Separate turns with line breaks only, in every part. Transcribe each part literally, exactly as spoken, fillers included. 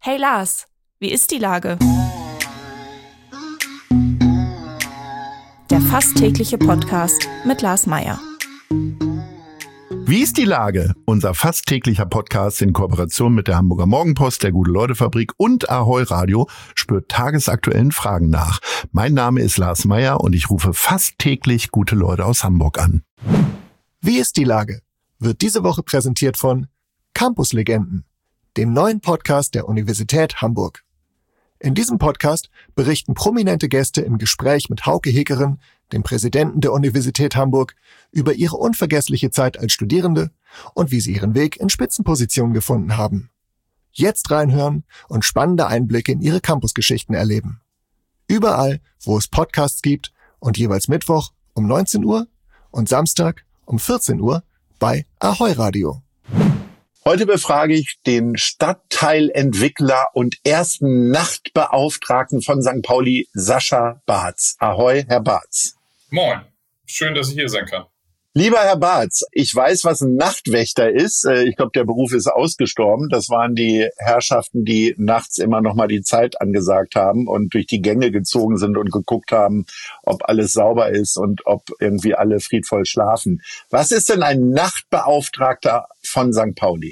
Hey Lars, wie ist die Lage? Der fast tägliche Podcast mit Lars Meyer.
Wie ist die Lage? Unser fast täglicher Podcast in Kooperation mit der Hamburger Morgenpost, der Gute-Leute-Fabrik und Ahoi Radio spürt tagesaktuellen Fragen nach. Mein Name ist Lars Meyer und ich rufe fast täglich gute Leute aus Hamburg an.
Wie ist die Lage? Wird diese Woche präsentiert von Campus-Legenden, dem neuen Podcast der Universität Hamburg. In diesem Podcast berichten prominente Gäste im Gespräch mit Hauke Heckeren, dem Präsidenten der Universität Hamburg, über ihre unvergessliche Zeit als Studierende und wie sie ihren Weg in Spitzenpositionen gefunden haben. Jetzt reinhören und spannende Einblicke in ihre Campusgeschichten erleben. Überall, wo es Podcasts gibt und jeweils Mittwoch um neunzehn Uhr und Samstag um vierzehn Uhr bei Ahoi Radio.
Heute befrage ich den Stadtteilentwickler und ersten Nachtbeauftragten von Sankt Pauli, Sascha Bartz. Ahoi, Herr Bartz.
Moin, schön, dass ich hier sein kann.
Lieber Herr Bartz, ich weiß, was ein Nachtwächter ist. Ich glaube, der Beruf ist ausgestorben. Das waren die Herrschaften, die nachts immer noch mal die Zeit angesagt haben und durch die Gänge gezogen sind und geguckt haben, ob alles sauber ist und ob irgendwie alle friedvoll schlafen. Was ist denn ein Nachtbeauftragter von Sankt Pauli?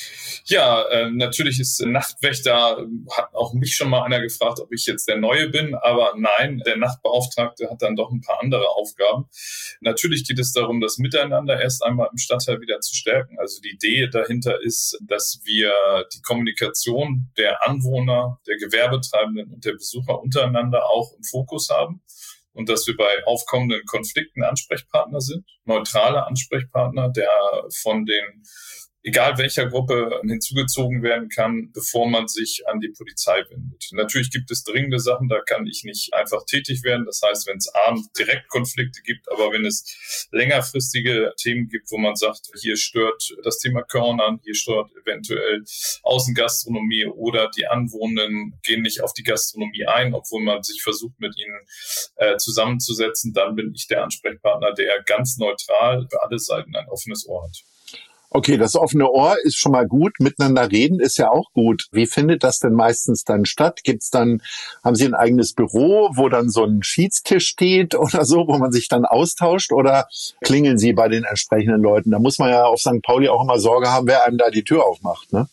Ja, äh, natürlich ist Nachtwächter, hat auch mich schon mal einer gefragt, ob ich jetzt der Neue bin, aber nein, der Nachtbeauftragte hat dann doch ein paar andere Aufgaben. Natürlich geht es darum, das Miteinander erst einmal im Stadtteil wieder zu stärken. Also die Idee dahinter ist, dass wir die Kommunikation der Anwohner, der Gewerbetreibenden und der Besucher untereinander auch im Fokus haben. Und dass wir bei aufkommenden Konflikten Ansprechpartner sind, neutrale Ansprechpartner, der von den egal welcher Gruppe hinzugezogen werden kann, bevor man sich an die Polizei wendet. Natürlich gibt es dringende Sachen, da kann ich nicht einfach tätig werden. Das heißt, wenn es abends direkt Konflikte gibt, aber wenn es längerfristige Themen gibt, wo man sagt, hier stört das Thema Körnern, hier stört eventuell Außengastronomie oder die Anwohnenden gehen nicht auf die Gastronomie ein, obwohl man sich versucht, mit ihnen äh, zusammenzusetzen, dann bin ich der Ansprechpartner, der ganz neutral für alle Seiten ein offenes Ohr hat.
Okay, das offene Ohr ist schon mal gut. Miteinander reden ist ja auch gut. Wie findet das denn meistens dann statt? Gibt's dann, haben Sie ein eigenes Büro, wo dann so ein Schiedstisch steht oder so, wo man sich dann austauscht, oder klingeln Sie bei den entsprechenden Leuten? Da muss man ja auf Sankt Pauli auch immer Sorge haben, wer einem da die Tür aufmacht, ne?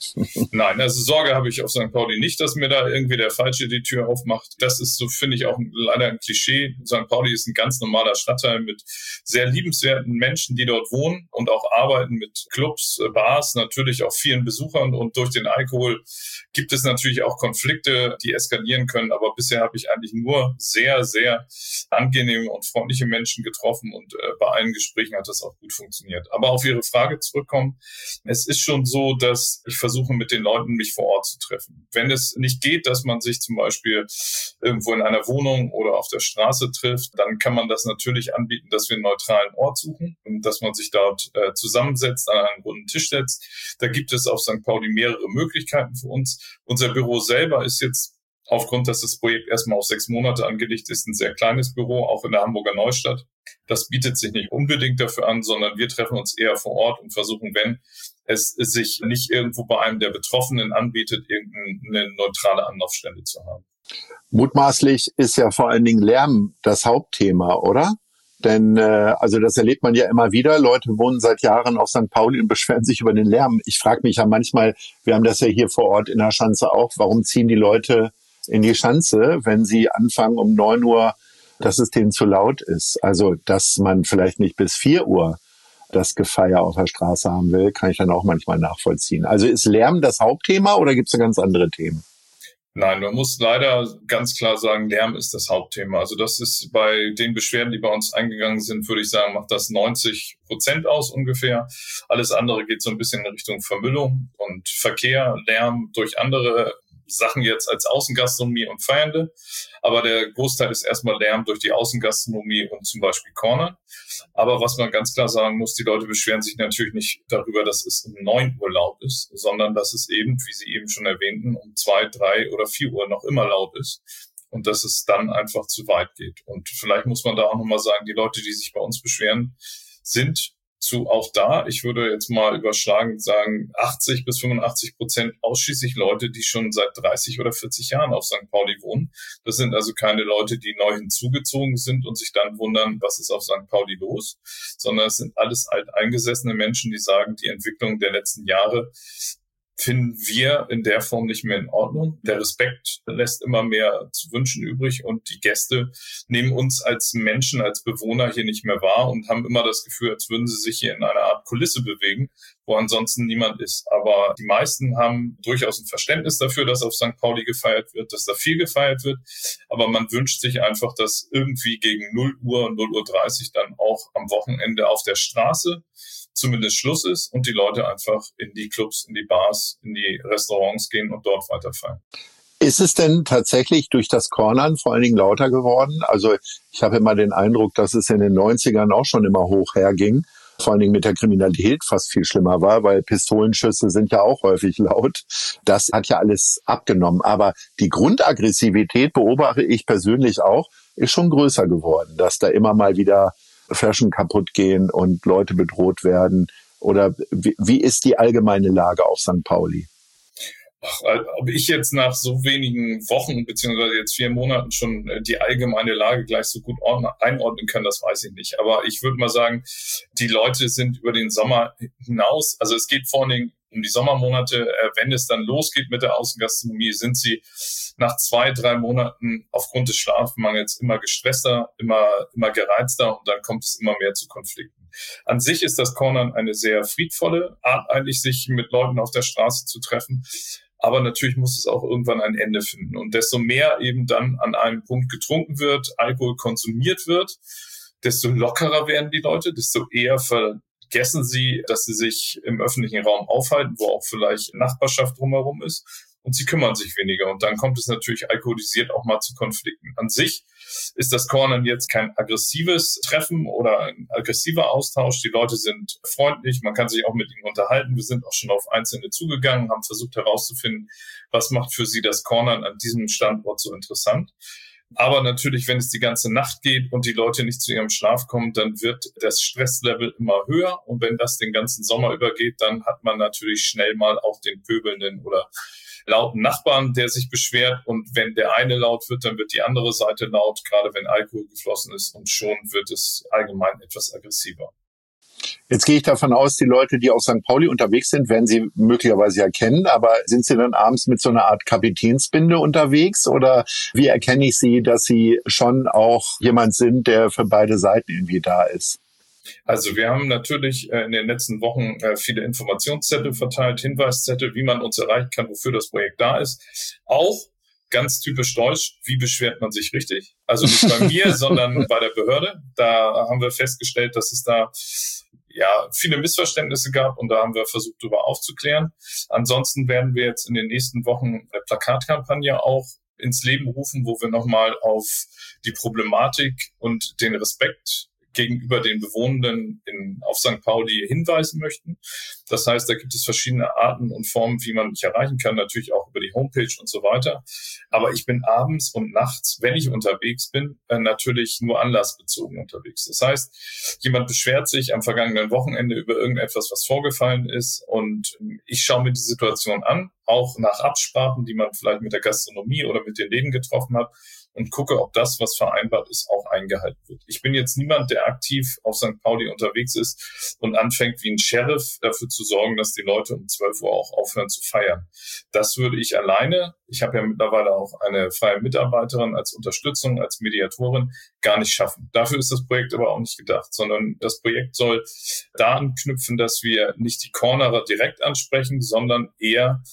Nein, also Sorge habe ich auf Sankt Pauli nicht, dass mir da irgendwie der Falsche die Tür aufmacht. Das ist, so finde ich, auch leider ein Klischee. Sankt Pauli ist ein ganz normaler Stadtteil mit sehr liebenswerten Menschen, die dort wohnen und auch arbeiten, mit Clubs, Bars, natürlich auch vielen Besuchern. Und durch den Alkohol gibt es natürlich auch Konflikte, die eskalieren können. Aber bisher habe ich eigentlich nur sehr, sehr angenehme und freundliche Menschen getroffen und äh, bei allen Gesprächen hat das auch gut funktioniert. Aber auf Ihre Frage zurückkommen, es ist schon so, dass ich versuche, versuchen, mit den Leuten mich vor Ort zu treffen. Wenn es nicht geht, dass man sich zum Beispiel irgendwo in einer Wohnung oder auf der Straße trifft, dann kann man das natürlich anbieten, dass wir einen neutralen Ort suchen und dass man sich dort äh, zusammensetzt, an einen runden Tisch setzt. Da gibt es auf Sankt Pauli mehrere Möglichkeiten für uns. Unser Büro selber ist jetzt aufgrund, dass das Projekt erstmal auf sechs Monate angelegt ist, ein sehr kleines Büro, auch in der Hamburger Neustadt. Das bietet sich nicht unbedingt dafür an, sondern wir treffen uns eher vor Ort und versuchen, wenn es sich nicht irgendwo bei einem der Betroffenen anbietet, irgendeine neutrale Anlaufstelle zu haben.
Mutmaßlich ist ja vor allen Dingen Lärm das Hauptthema, oder? Denn äh, also das erlebt man ja immer wieder. Leute wohnen seit Jahren auf Sankt Pauli und beschweren sich über den Lärm. Ich frage mich ja manchmal, wir haben das ja hier vor Ort in der Schanze auch, warum ziehen die Leute in die Schanze, wenn sie anfangen um neun Uhr, dass es denen zu laut ist? Also, dass man vielleicht nicht bis vier Uhr das Gefeier auf der Straße haben will, kann ich dann auch manchmal nachvollziehen. Also ist Lärm das Hauptthema oder gibt es da ganz andere Themen?
Nein, man muss leider ganz klar sagen, Lärm ist das Hauptthema. Also das ist bei den Beschwerden, die bei uns eingegangen sind, würde ich sagen, macht das neunzig Prozent aus ungefähr. Alles andere geht so ein bisschen in Richtung Vermüllung und Verkehr, Lärm durch andere Sachen jetzt als Außengastronomie und Feiernde. Aber der Großteil ist erstmal Lärm durch die Außengastronomie und zum Beispiel Corner. Aber was man ganz klar sagen muss, die Leute beschweren sich natürlich nicht darüber, dass es um neun Uhr laut ist, sondern dass es eben, wie Sie eben schon erwähnten, um zwei, drei oder vier Uhr noch immer laut ist. Und dass es dann einfach zu weit geht. Und vielleicht muss man da auch nochmal sagen, die Leute, die sich bei uns beschweren, sind zu auch da, ich würde jetzt mal überschlagend sagen, achtzig bis fünfundachtzig Prozent ausschließlich Leute, die schon seit dreißig oder vierzig Jahren auf Sankt Pauli wohnen. Das sind also keine Leute, die neu hinzugezogen sind und sich dann wundern, was ist auf Sankt Pauli los, sondern es sind alles alteingesessene Menschen, die sagen, die Entwicklung der letzten Jahre finden wir in der Form nicht mehr in Ordnung. Der Respekt lässt immer mehr zu wünschen übrig und die Gäste nehmen uns als Menschen, als Bewohner hier nicht mehr wahr und haben immer das Gefühl, als würden sie sich hier in einer Art Kulisse bewegen, wo ansonsten niemand ist. Aber die meisten haben durchaus ein Verständnis dafür, dass auf Sankt Pauli gefeiert wird, dass da viel gefeiert wird. Aber man wünscht sich einfach, dass irgendwie gegen null Uhr, null Uhr dreißig dann auch am Wochenende auf der Straße zumindest Schluss ist und die Leute einfach in die Clubs, in die Bars, in die Restaurants gehen und dort weiterfeiern.
Ist es denn tatsächlich durch das Cornern vor allen Dingen lauter geworden? Also ich habe immer den Eindruck, dass es in den neunzigern auch schon immer hoch herging, vor allen Dingen mit der Kriminalität fast viel schlimmer war, weil Pistolenschüsse sind ja auch häufig laut. Das hat ja alles abgenommen. Aber die Grundaggressivität, beobachte ich persönlich auch, ist schon größer geworden, dass da immer mal wieder Flaschen kaputt gehen und Leute bedroht werden? Oder wie, wie ist die allgemeine Lage auf Sankt Pauli?
Ach, ob ich jetzt nach so wenigen Wochen beziehungsweise jetzt vier Monaten schon die allgemeine Lage gleich so gut einordnen kann, das weiß ich nicht. Aber ich würde mal sagen, die Leute sind über den Sommer hinaus, also es geht vor allen Dingen um die Sommermonate, wenn es dann losgeht mit der Außengastronomie, sind sie nach zwei, drei Monaten aufgrund des Schlafmangels immer gestresster, immer, immer gereizter und dann kommt es immer mehr zu Konflikten. An sich ist das Cornern eine sehr friedvolle Art, eigentlich sich mit Leuten auf der Straße zu treffen. Aber natürlich muss es auch irgendwann ein Ende finden. Und desto mehr eben dann an einem Punkt getrunken wird, Alkohol konsumiert wird, desto lockerer werden die Leute, desto eher vergessen sie, dass sie sich im öffentlichen Raum aufhalten, wo auch vielleicht Nachbarschaft drumherum ist. Und sie kümmern sich weniger. Und dann kommt es natürlich alkoholisiert auch mal zu Konflikten. An sich ist das Cornern jetzt kein aggressives Treffen oder ein aggressiver Austausch. Die Leute sind freundlich, man kann sich auch mit ihnen unterhalten. Wir sind auch schon auf Einzelne zugegangen, haben versucht herauszufinden, was macht für sie das Cornern an diesem Standort so interessant. Aber natürlich, wenn es die ganze Nacht geht und die Leute nicht zu ihrem Schlaf kommen, dann wird das Stresslevel immer höher. Und wenn das den ganzen Sommer übergeht, dann hat man natürlich schnell mal auch den pöbelnden oder lauten Nachbarn, der sich beschwert. Und wenn der eine laut wird, dann wird die andere Seite laut, gerade wenn Alkohol geflossen ist. Und schon wird es allgemein etwas aggressiver.
Jetzt gehe ich davon aus, die Leute, die auf Sankt Pauli unterwegs sind, werden Sie möglicherweise ja kennen, aber sind Sie dann abends mit so einer Art Kapitänsbinde unterwegs oder wie erkenne ich Sie, dass Sie schon auch jemand sind, der für beide Seiten irgendwie da ist?
Also wir haben natürlich in den letzten Wochen viele Informationszettel verteilt, Hinweiszettel, wie man uns erreichen kann, wofür das Projekt da ist. Auch ganz typisch deutsch, wie beschwert man sich richtig? Also nicht bei mir, sondern bei der Behörde. Da haben wir festgestellt, dass es da ja viele Missverständnisse gab und da haben wir versucht, darüber aufzuklären. Ansonsten werden wir jetzt in den nächsten Wochen eine Plakatkampagne auch ins Leben rufen, wo wir nochmal auf die Problematik und den Respekt gegenüber den Bewohnenden in, auf Sankt Pauli hinweisen möchten. Das heißt, da gibt es verschiedene Arten und Formen, wie man mich erreichen kann, natürlich auch über die Homepage und so weiter. Aber ich bin abends und nachts, wenn ich unterwegs bin, natürlich nur anlassbezogen unterwegs. Das heißt, jemand beschwert sich am vergangenen Wochenende über irgendetwas, was vorgefallen ist und ich schaue mir die Situation an, auch nach Absprachen, die man vielleicht mit der Gastronomie oder mit den Läden getroffen hat, und gucke, ob das, was vereinbart ist, auch eingehalten wird. Ich bin jetzt niemand, der aktiv auf Sankt Pauli unterwegs ist und anfängt wie ein Sheriff dafür zu sorgen, dass die Leute um zwölf Uhr auch aufhören zu feiern. Das würde ich alleine, ich habe ja mittlerweile auch eine freie Mitarbeiterin als Unterstützung, als Mediatorin, gar nicht schaffen. Dafür ist das Projekt aber auch nicht gedacht, sondern das Projekt soll da anknüpfen, dass wir nicht die Cornerer direkt ansprechen, sondern eher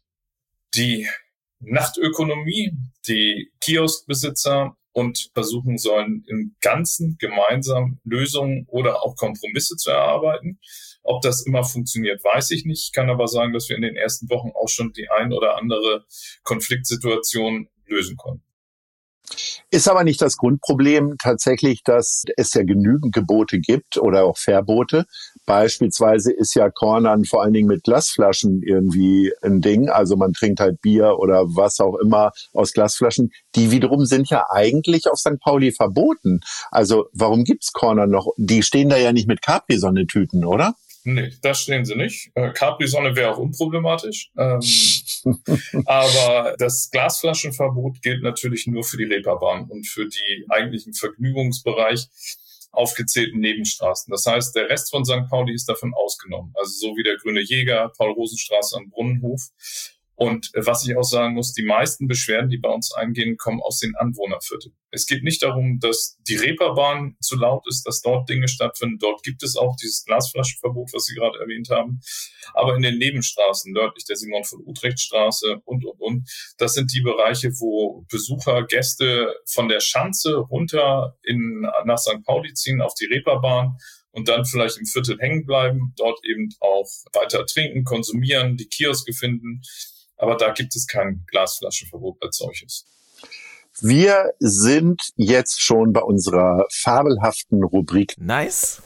die Nachtökonomie, die Kioskbesitzer und versuchen sollen, im Ganzen gemeinsam Lösungen oder auch Kompromisse zu erarbeiten. Ob das immer funktioniert, weiß ich nicht. Ich kann aber sagen, dass wir in den ersten Wochen auch schon die ein oder andere Konfliktsituation lösen konnten.
Ist aber nicht das Grundproblem tatsächlich, dass es ja genügend Gebote gibt oder auch Verbote. Beispielsweise ist ja Cornern vor allen Dingen mit Glasflaschen irgendwie ein Ding. Also man trinkt halt Bier oder was auch immer aus Glasflaschen. Die wiederum sind ja eigentlich auf Sankt Pauli verboten. Also warum gibt's Corner noch? Die stehen da ja nicht mit Capri-Sonne-Tüten, oder?
Nee, da stehen sie nicht. Äh, Capri-Sonne wäre auch unproblematisch. Ähm, aber das Glasflaschenverbot gilt natürlich nur für die Reeperbahn und für die eigentlichen Vergnügungsbereich aufgezählten Nebenstraßen. Das heißt, der Rest von Sankt Pauli ist davon ausgenommen. Also so wie der Grüne Jäger, Paul-Rosen-Straße am Brunnenhof. Und was ich auch sagen muss, die meisten Beschwerden, die bei uns eingehen, kommen aus den Anwohnervierteln. Es geht nicht darum, dass die Reeperbahn zu laut ist, dass dort Dinge stattfinden. Dort gibt es auch dieses Glasflaschenverbot, was Sie gerade erwähnt haben. Aber in den Nebenstraßen, nördlich der Simon von Utrecht-Straße und, und, und, das sind die Bereiche, wo Besucher, Gäste von der Schanze runter in, nach Sankt Pauli ziehen, auf die Reeperbahn und dann vielleicht im Viertel hängen bleiben, dort eben auch weiter trinken, konsumieren, die Kioske finden. Aber da gibt es kein Glasflaschenverbot als solches.
Wir sind jetzt schon bei unserer fabelhaften Rubrik
Nice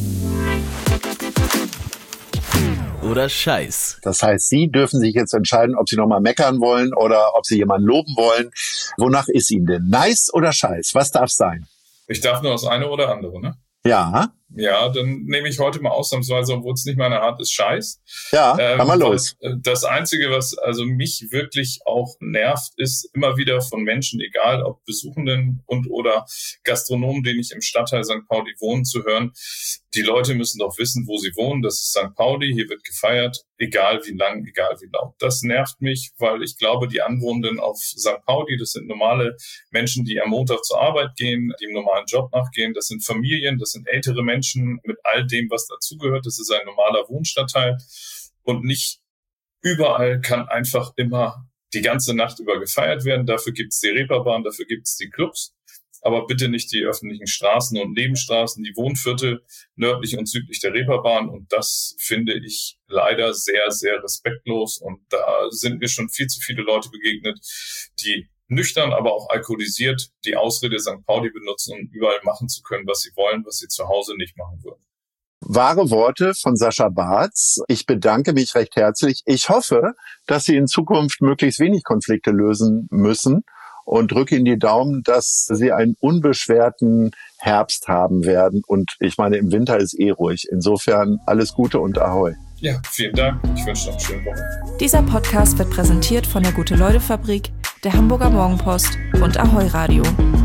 oder Scheiß.
Das heißt, Sie dürfen sich jetzt entscheiden, ob Sie nochmal meckern wollen oder ob Sie jemanden loben wollen. Wonach ist Ihnen denn? Nice oder Scheiß? Was darf sein?
Ich darf nur das eine oder andere, ne?
Ja.
Ja, dann nehme ich heute mal ausnahmsweise, obwohl es nicht meine Art ist, Scheiß.
Ja,
ähm,
komm mal los.
Das Einzige, was also mich wirklich auch nervt, ist immer wieder von Menschen, egal ob Besuchenden und oder Gastronomen, denen ich im Stadtteil Sankt Pauli wohnen, zu hören, die Leute müssen doch wissen, wo sie wohnen. Das ist Sankt Pauli, hier wird gefeiert, egal wie lang, egal wie laut. Das nervt mich, weil ich glaube, die Anwohnenden auf Sankt Pauli, das sind normale Menschen, die am Montag zur Arbeit gehen, die im normalen Job nachgehen. Das sind Familien, das sind ältere Menschen mit all dem, was dazugehört. Das ist ein normaler Wohnstadtteil und nicht überall kann einfach immer die ganze Nacht über gefeiert werden. Dafür gibt es die Reeperbahn, dafür gibt es die Clubs, aber bitte nicht die öffentlichen Straßen und Nebenstraßen, die Wohnviertel nördlich und südlich der Reeperbahn. Und das finde ich leider sehr, sehr respektlos. Und da sind mir schon viel zu viele Leute begegnet, die nüchtern, aber auch alkoholisiert die Ausrede Sankt Pauli benutzen, um überall machen zu können, was sie wollen, was sie zu Hause nicht machen würden.
Wahre Worte von Sascha Bartz. Ich bedanke mich recht herzlich. Ich hoffe, dass Sie in Zukunft möglichst wenig Konflikte lösen müssen und drücke Ihnen die Daumen, dass Sie einen unbeschwerten Herbst haben werden. Und ich meine, im Winter ist eh ruhig. Insofern alles Gute und Ahoi.
Ja, vielen Dank. Ich wünsche noch eine schöne Woche.
Dieser Podcast wird präsentiert von der Gute-Leute-Fabrik, der Hamburger Morgenpost und Ahoi Radio.